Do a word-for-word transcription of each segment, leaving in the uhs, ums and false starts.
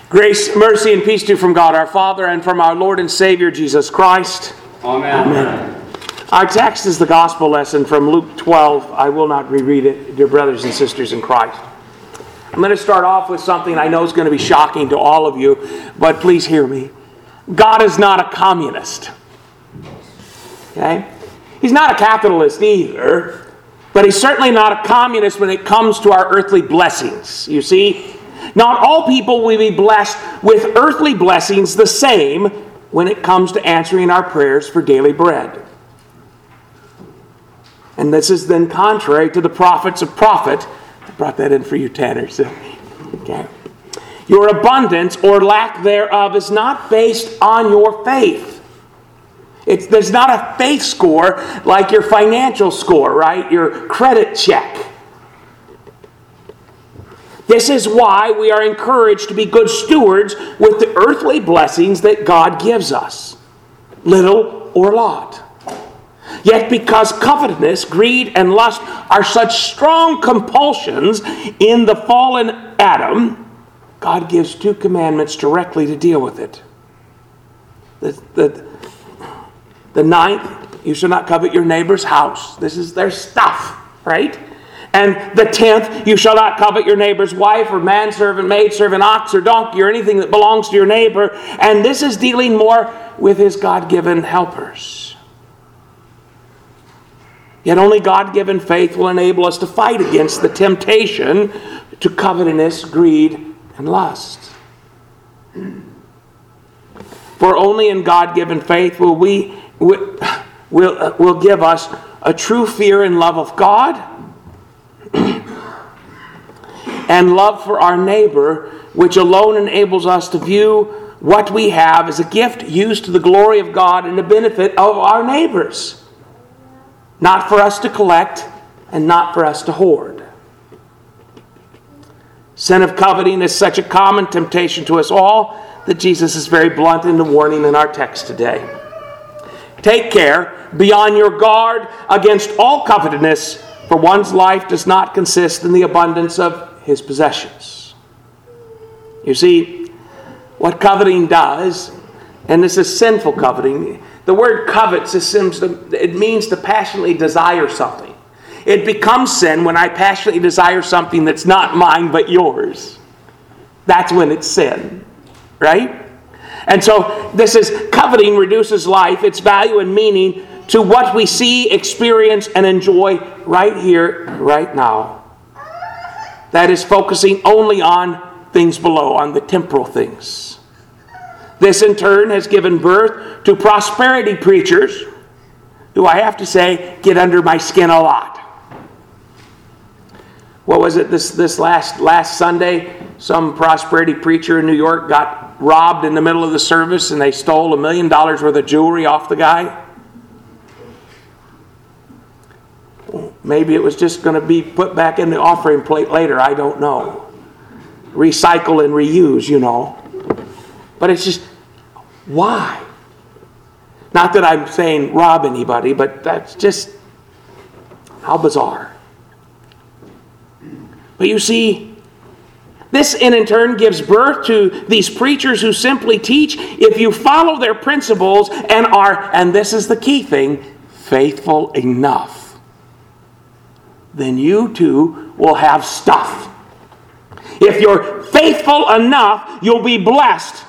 Grace, mercy, and peace to you from God our Father and from our Lord and Savior Jesus Christ. Amen. Amen. Our text is the gospel lesson from Luke twelve. I will not reread it, dear brothers and sisters in Christ. I'm going to start off with something I know is going to be shocking to all of you, but please hear me. God is not a communist. Okay? He's not a capitalist either, but he's certainly not a communist when it comes to our earthly blessings. You see, not all people will be blessed with earthly blessings the same when it comes to answering our prayers for daily bread. And this is then contrary to the prophets of prophet. I brought that in for you, Tanner. So, okay. Your abundance or lack thereof is not based on your faith. It's, there's not a faith score like your financial score, right? Your credit check. This is why we are encouraged to be good stewards with the earthly blessings that God gives us, little or lot. Yet because covetousness, greed, and lust are such strong compulsions in the fallen Adam, God gives two commandments directly to deal with it. The, the, the ninth, you shall not covet your neighbor's house. This is their stuff, right? And the tenth, you shall not covet your neighbor's wife or manservant, maidservant, ox or donkey or anything that belongs to your neighbor. And this is dealing more with his God-given helpers. Yet only God-given faith will enable us to fight against the temptation to covetousness, greed, and lust. For only in God-given faith will we will, will, will give us a true fear and love of God and love for our neighbor, which alone enables us to view what we have as a gift used to the glory of God and the benefit of our neighbors. Not for us to collect and not for us to hoard. Sin of coveting is such a common temptation to us all that Jesus is very blunt in the warning in our text today. Take care, be on your guard against all covetousness, for one's life does not consist in the abundance of his possessions. You see, what coveting does, and this is sinful coveting, the word covet it means to passionately desire something. It becomes sin when I passionately desire something that's not mine but yours. That's when it's sin, right? And so this is coveting reduces life, its value and meaning to what we see, experience, and enjoy right here, right now. That is focusing only on things below, on the temporal things. This in turn has given birth to prosperity preachers who, I have to say, get under my skin a lot. What was it this, this last, last Sunday? Some prosperity preacher in New York got robbed in the middle of the service and they stole a million dollars worth of jewelry off the guy. Maybe it was just going to be put back in the offering plate later. I don't know. Recycle and reuse, you know. But it's just, why? Not that I'm saying rob anybody, but that's just how bizarre. But you see, this in turn gives birth to these preachers who simply teach if you follow their principles and are, and this is the key thing, faithful enough, then you too will have stuff. If you're faithful enough, you'll be blessed.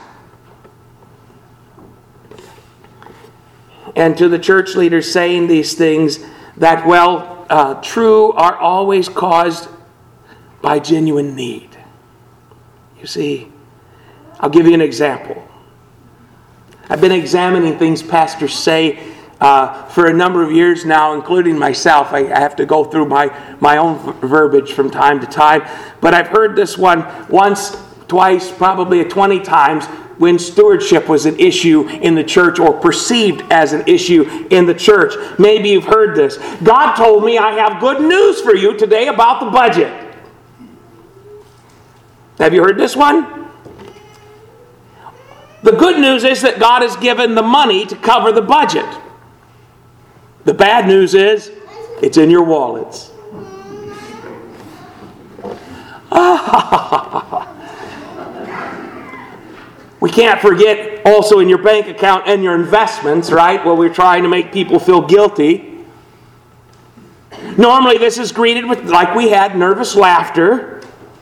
And to the church leaders saying these things that, well, uh, true are always caused by genuine need. You see, I'll give you an example. I've been examining things pastors say uh, for a number of years now, including myself. I, I have to go through my, my own verbiage from time to time. But I've heard this one once, twice, probably twenty times when stewardship was an issue in the church or perceived as an issue in the church. Maybe you've heard this. God told me I have good news for you today about the budget. Have you heard this one? The good news is that God has given the money to cover the budget. The bad news is it's in your wallets. We can't forget also in your bank account and your investments, right? Where we're trying to make people feel guilty. Normally this is greeted with, like we had, nervous laughter.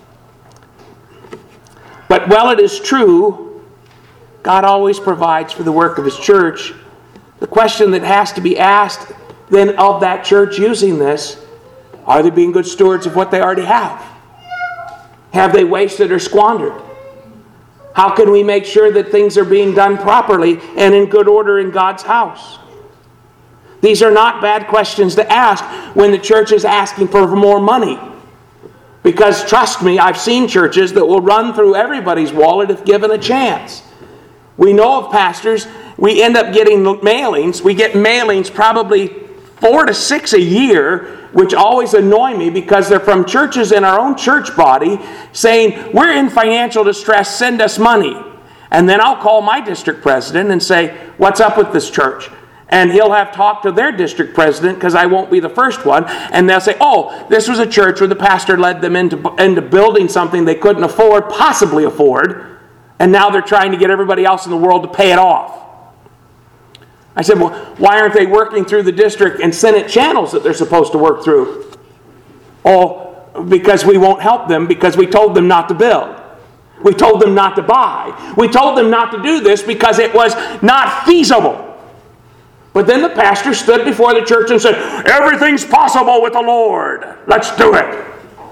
But while it is true, God always provides for the work of His church. The question that has to be asked then of that church using this, are they being good stewards of what they already have? Have they wasted or squandered? How can we make sure that things are being done properly and in good order in God's house? These are not bad questions to ask when the church is asking for more money. Because trust me, I've seen churches that will run through everybody's wallet if given a chance. We know of pastors, we end up getting mailings. We get mailings probably four to six a year, which always annoy me because they're from churches in our own church body saying, we're in financial distress, send us money. And then I'll call my district president and say, what's up with this church? And he'll have talked to their district president because I won't be the first one. And they'll say, oh, this was a church where the pastor led them into, into building something they couldn't afford, possibly afford. And now they're trying to get everybody else in the world to pay it off. I said, well, why aren't they working through the district and Senate channels that they're supposed to work through? Oh, because we won't help them because we told them not to build. We told them not to buy. We told them not to do this because it was not feasible. But then the pastor stood before the church and said, everything's possible with the Lord. Let's do it.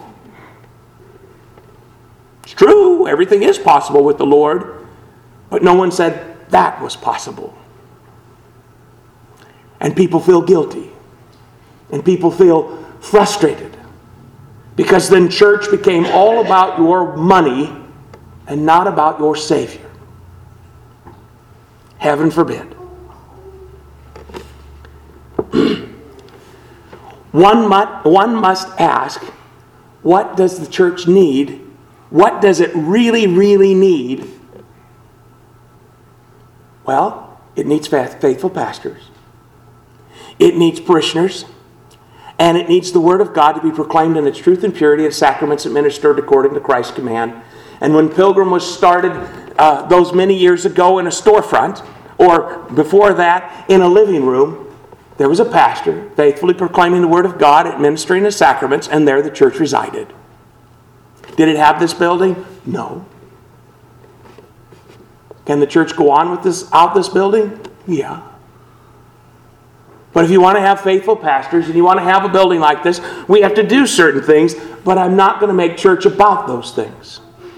It's true, everything is possible with the Lord. But no one said that was possible. And people feel guilty. And people feel frustrated. Because then church became all about your money and not about your Savior. Heaven forbid. One must, one must ask, what does the church need? What does it really, really need? Well, it needs faithful pastors. It needs parishioners. And it needs the Word of God to be proclaimed in its truth and purity and sacraments administered according to Christ's command. And when Pilgrim was started uh, those many years ago in a storefront, or before that in a living room, there was a pastor faithfully proclaiming the Word of God, administering the sacraments, and there the church resided. Did it have this building? No. Can the church go on with this out this building? Yeah. But if you want to have faithful pastors and you want to have a building like this, we have to do certain things, but I'm not going to make church about those things.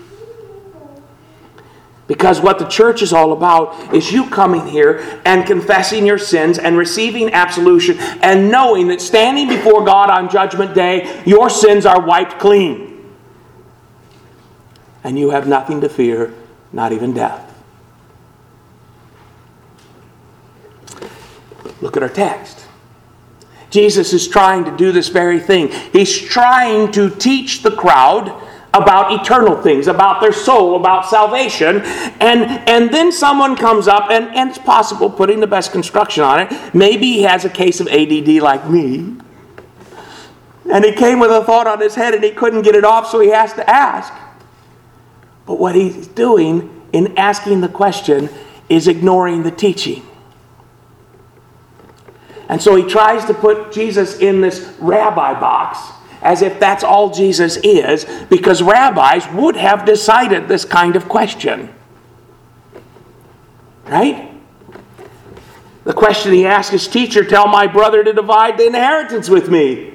Because what the church is all about is you coming here and confessing your sins and receiving absolution and knowing that standing before God on Judgment Day, your sins are wiped clean. And you have nothing to fear, not even death. Look at our text. Jesus is trying to do this very thing. He's trying to teach the crowd about eternal things, about their soul, about salvation. And, and then someone comes up, and, and it's possible, putting the best construction on it, maybe he has a case of A D D like me. And he came with a thought on his head and he couldn't get it off, so he has to ask. But what he's doing in asking the question is ignoring the teaching. And so he tries to put Jesus in this rabbi box, as if that's all Jesus is, because rabbis would have decided this kind of question. Right? The question he asked is, teacher, tell my brother to divide the inheritance with me.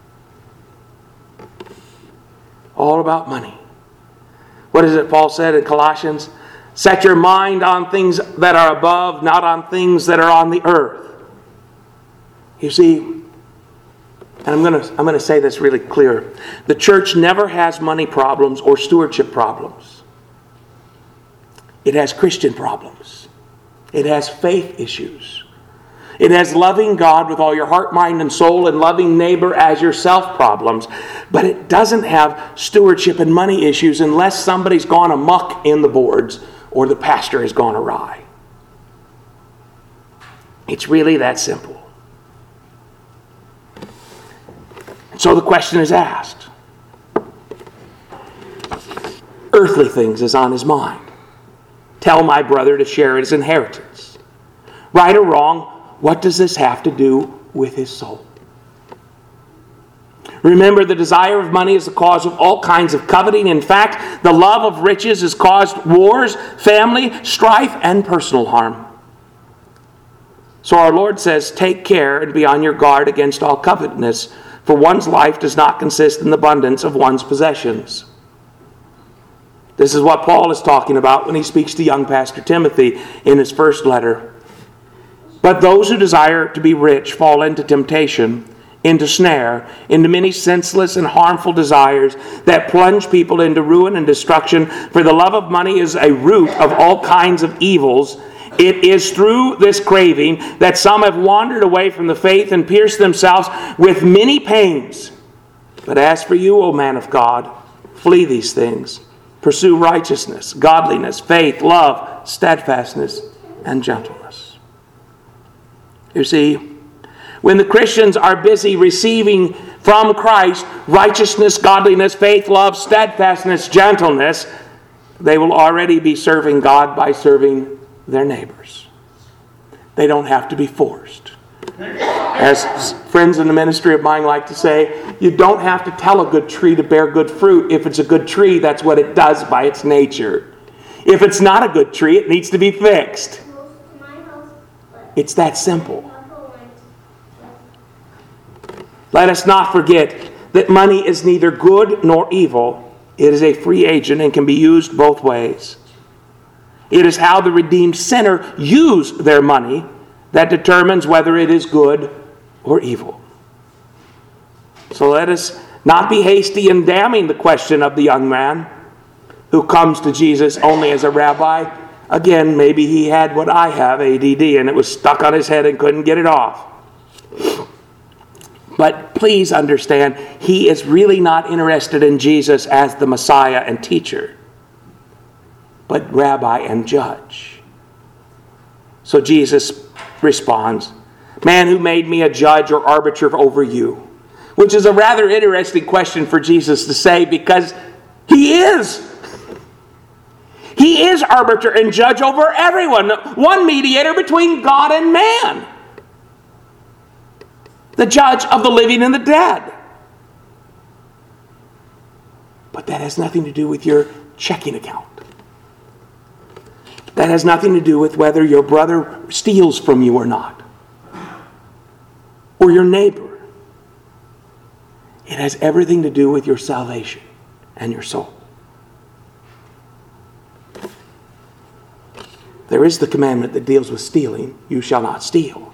All about money. What is it Paul said in Colossians? Set your mind on things that are above, not on things that are on the earth. You see, and I'm going to I'm going to say this really clear. The church never has money problems or stewardship problems. It has Christian problems. It has faith issues. It has loving God with all your heart, mind, and soul and loving neighbor as yourself problems. But it doesn't have stewardship and money issues unless somebody's gone amok in the boards or the pastor has gone awry. It's really that simple. So the question is asked. Earthly things is on his mind. tell my brother to share his inheritance. Right or wrong, what does this have to do with his soul? Remember, the desire of money is the cause of all kinds of coveting. In fact, the love of riches has caused wars, family, strife, and personal harm. So our Lord says, take care and be on your guard against all covetousness, for one's life does not consist in the abundance of one's possessions. This is what Paul is talking about when he speaks to young Pastor Timothy in his first letter. But those who desire to be rich fall into temptation, into snare, into many senseless and harmful desires that plunge people into ruin and destruction. For the love of money is a root of all kinds of evils. It is through this craving that some have wandered away from the faith and pierced themselves with many pains. But as for you, O man of God, flee these things. Pursue righteousness, godliness, faith, love, steadfastness, and gentleness. You see, when the Christians are busy receiving from Christ righteousness, godliness, faith, love, steadfastness, gentleness, they will already be serving God by serving their neighbors. They don't have to be forced. As friends in the ministry of mine like to say, you don't have to tell a good tree to bear good fruit. If it's a good tree, that's what it does by its nature. If it's not a good tree, it needs to be fixed. It's that simple. Let us not forget that money is neither good nor evil. It is a free agent and can be used both ways. It is how the redeemed sinner use their money that determines whether it is good or evil. So let us not be hasty in damning the question of the young man who comes to Jesus only as a rabbi. Again, maybe he had what I have, A D D, and it was stuck on his head and couldn't get it off. But please understand, he is really not interested in Jesus as the Messiah and teacher, but rabbi and judge. So Jesus responds, man, who made me a judge or arbiter over you? Which is a rather interesting question for Jesus to say, because he is. He is arbiter and judge over everyone. One mediator between God and man. The judge of the living and the dead. But that has nothing to do with your checking account. That has nothing to do with whether your brother steals from you or not. Or your neighbor. It has everything to do with your salvation and your soul. There is the commandment that deals with stealing. You shall not steal.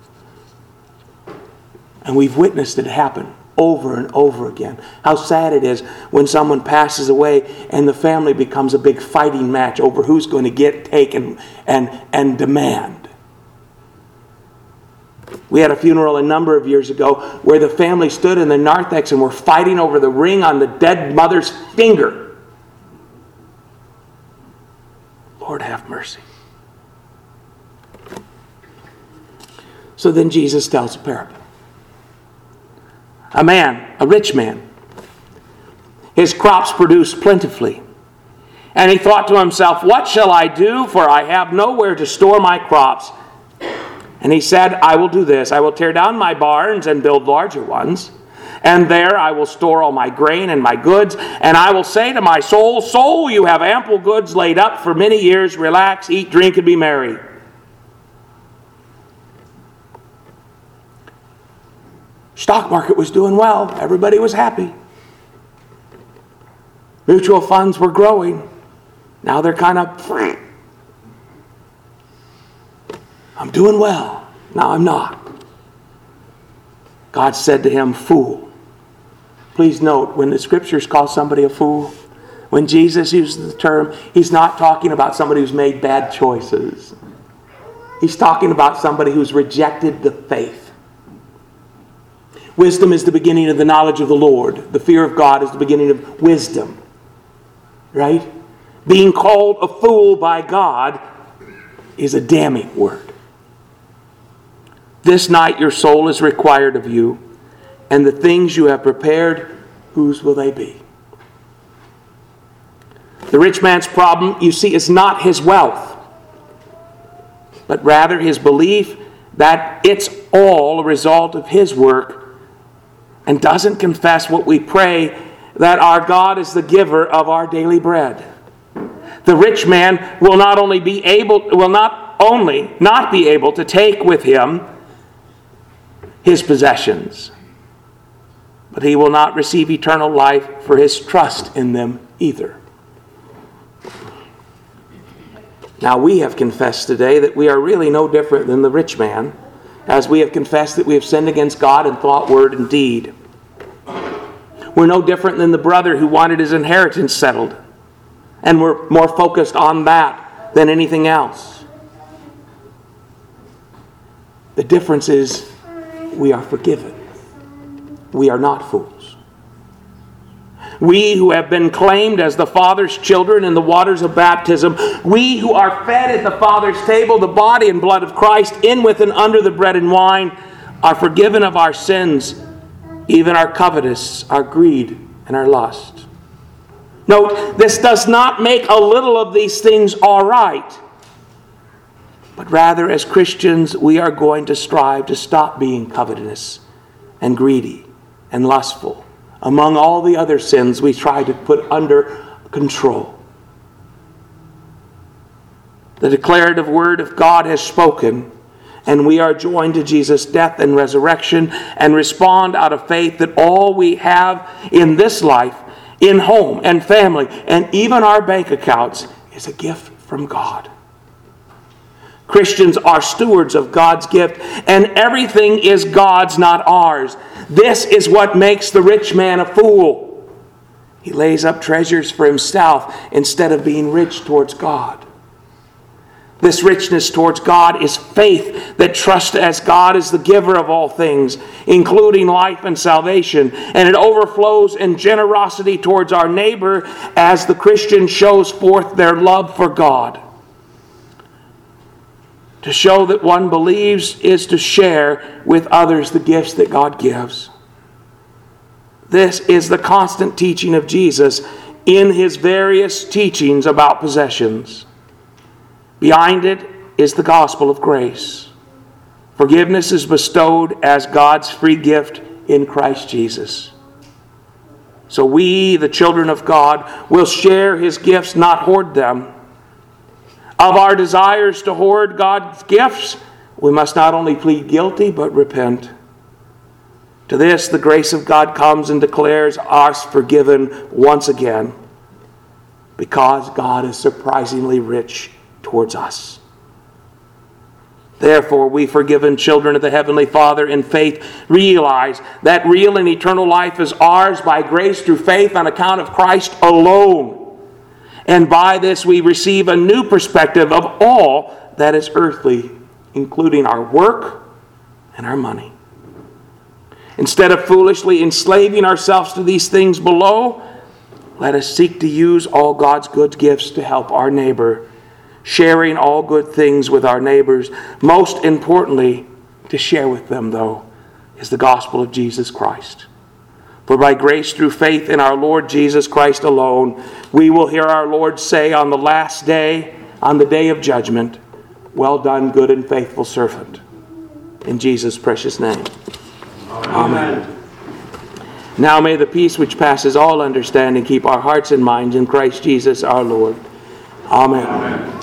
And we've witnessed it happen over and over again. How sad it is when someone passes away and the family becomes a big fighting match over who's going to get, take, and, and, and demand. We had a funeral a number of years ago where the family stood in the narthex and were fighting over the ring on the dead mother's finger. Lord have mercy. So then Jesus tells a parable. A man, a rich man, his crops produced plentifully. And he thought to himself, what shall I do? For I have nowhere to store my crops. And he said, I will do this. I will tear down my barns and build larger ones. And there I will store all my grain and my goods. And I will say to my soul, soul, you have ample goods laid up for many years. Relax, eat, drink, and be merry. Stock market was doing well. Everybody was happy. Mutual funds were growing. Now they're kind of, I'm doing well. Now I'm not. God said to him, fool. Please note, when the scriptures call somebody a fool, when Jesus uses the term, he's not talking about somebody who's made bad choices. He's talking about somebody who's rejected the faith. Wisdom is the beginning of the knowledge of the Lord. The fear of God is the beginning of wisdom. Right? Being called a fool by God is a damning word. This night your soul is required of you, and the things you have prepared, whose will they be? The rich man's problem, you see, is not his wealth, but rather his belief that it's all a result of his work, and doesn't confess what we pray, that our God is the giver of our daily bread. The rich man will not only be able, will not only not be able to take with him his possessions, but he will not receive eternal life for his trust in them either. Now, we have confessed today that we are really no different than the rich man, as we have confessed that we have sinned against God in thought, word, and deed. We're no different than the brother who wanted his inheritance settled, and we're more focused on that than anything else. The difference is we are forgiven. We are not fools. We who have been claimed as the Father's children in the waters of baptism, we who are fed at the Father's table, the body and blood of Christ, in with and under the bread and wine, are forgiven of our sins, even our covetous, our greed, and our lust. Note, this does not make a little of these things all right, but rather as Christians we are going to strive to stop being covetous and greedy and lustful, among all the other sins we try to put under control. The declarative word of God has spoken, and we are joined to Jesus' death and resurrection, and respond out of faith that all we have in this life, in home and family, and even our bank accounts, is a gift from God. Christians are stewards of God's gift, and everything is God's, not ours. This is what makes the rich man a fool. He lays up treasures for himself instead of being rich towards God. This richness towards God is faith that trusts as God is the giver of all things, including life and salvation, and it overflows in generosity towards our neighbor as the Christian shows forth their love for God. To show that one believes is to share with others the gifts that God gives. This is the constant teaching of Jesus in his various teachings about possessions. Behind it is the gospel of grace. Forgiveness is bestowed as God's free gift in Christ Jesus. So we, the children of God, will share his gifts, not hoard them. Of our desires to hoard God's gifts, we must not only plead guilty, but repent. To this, the grace of God comes and declares us forgiven once again, because God is surprisingly rich towards us. Therefore, we forgiven children of the Heavenly Father in faith realize that real and eternal life is ours by grace through faith on account of Christ alone. And by this we receive a new perspective of all that is earthly, including our work and our money. Instead of foolishly enslaving ourselves to these things below, let us seek to use all God's good gifts to help our neighbor, sharing all good things with our neighbors. Most importantly, to share with them, though, is the gospel of Jesus Christ. For by grace through faith in our Lord Jesus Christ alone, we will hear our Lord say on the last day, on the day of judgment, "Well done, good and faithful servant." In Jesus' precious name. Amen. Amen. Now may the peace which passes all understanding keep our hearts and minds in Christ Jesus our Lord. Amen. Amen.